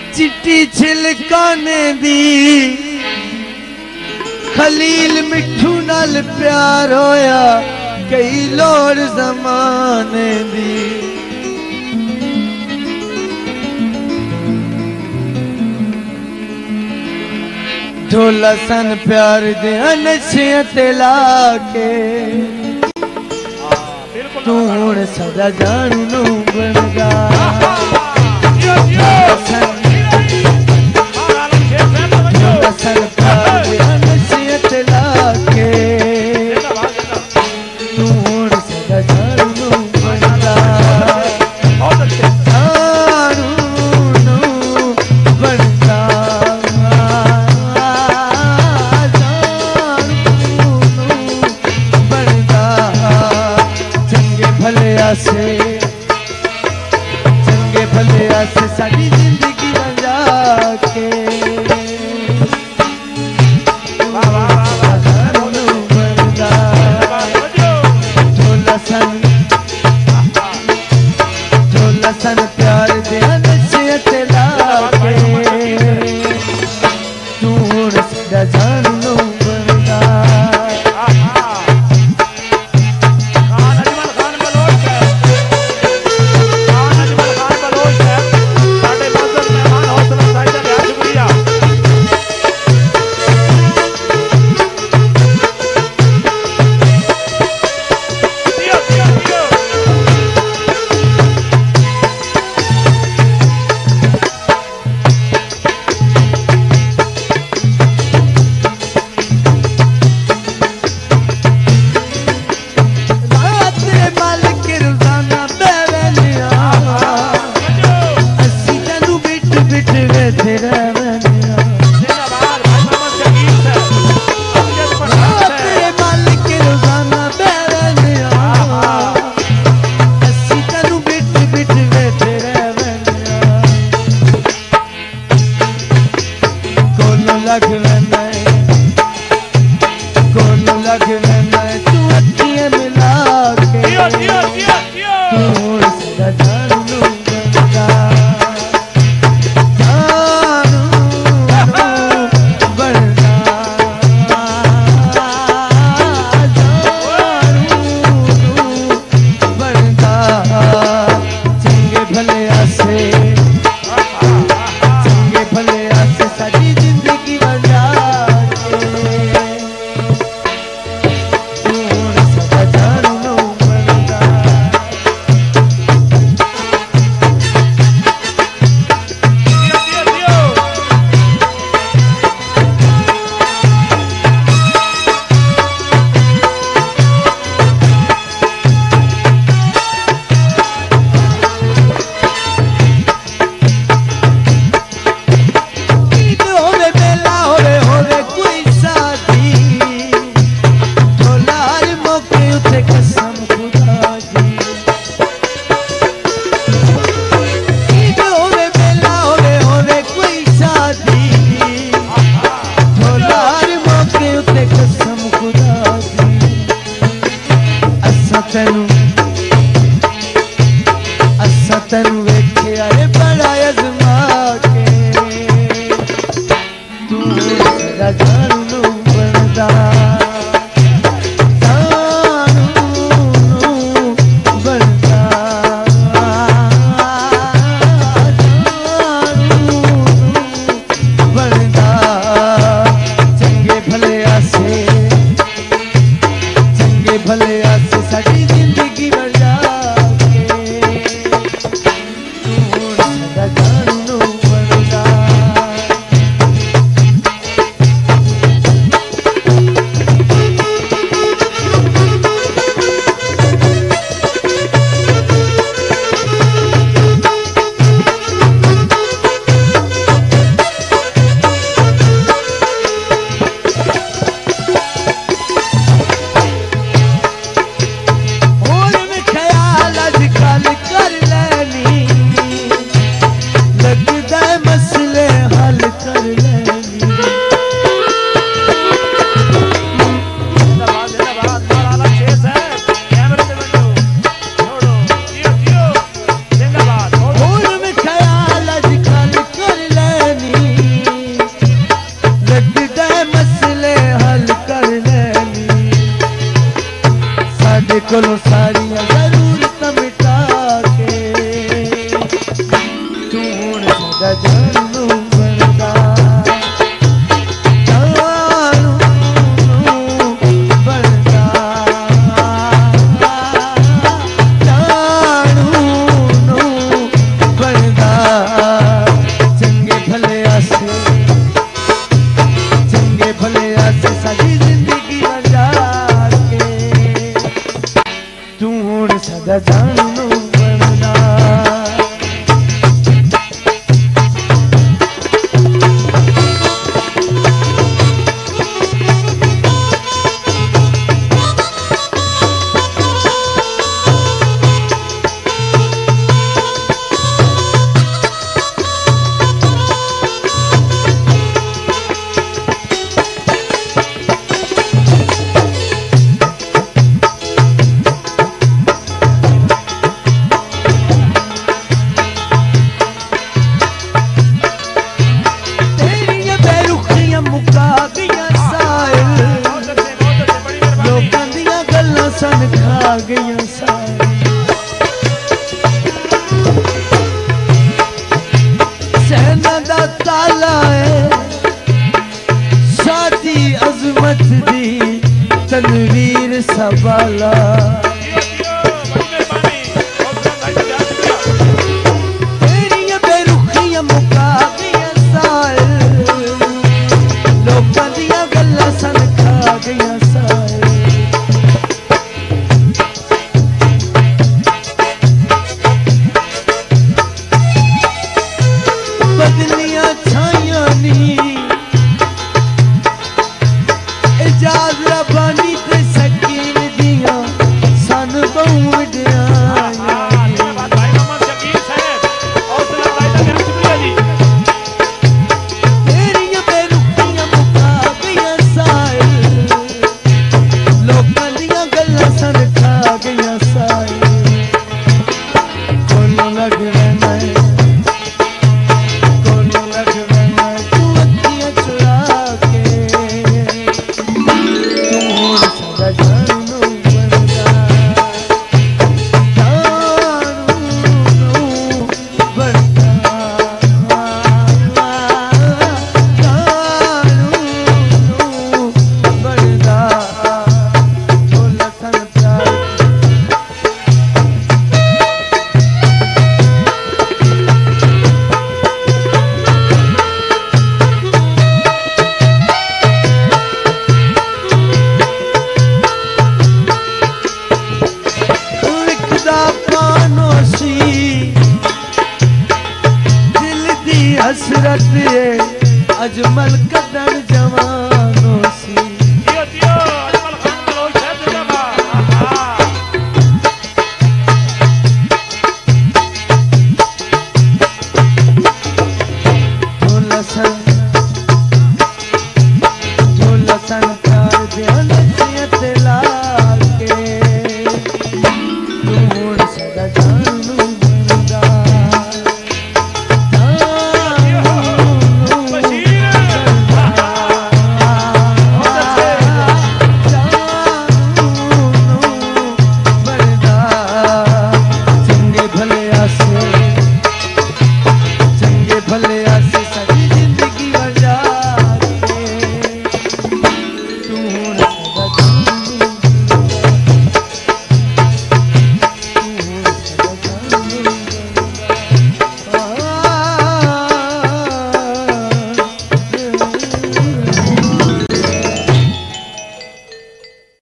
चिट्टी छिलकाने दी खलील मिठू नाल प्यार होया कई लोड़ जमाने दी ढोला सन प्यार दे नशियां ते लाके तू हुण सदा जानू नू बन गा सन प्यार दे नशियां ते लाके तू हुण सदा जानू नू बन गा जानू नू बन गा चंगे भले से साड़ी जिंदगी बजा के ढोला सन प्यार दे नशियां ते लाके तू हुण सदा जानू बनदा चंगे भले से सारी जिंदगी बजा सदा जानू बनदा जानू बनदा जानू बनदा चंगे भले आसे सारी जिंदगी बजा के तू हुण सदा जानू बनदा सन खा गया सारी सेना दा ताला है शादी अजमत दी तनवीर सवाला तेरियां बेरुखियां मुका गया साल लोकां दियां गल्लां सन खा गया साल बदलियां छाइयां नी इजाज रबानी ते सकीन दियां सन बहु तेरियां बेरुखियां मुका गया साल लोकां दियां गल्लां सन खा गया साल कोनों लग रहना हसरत अजमल कदर जवानों सी अजमल खान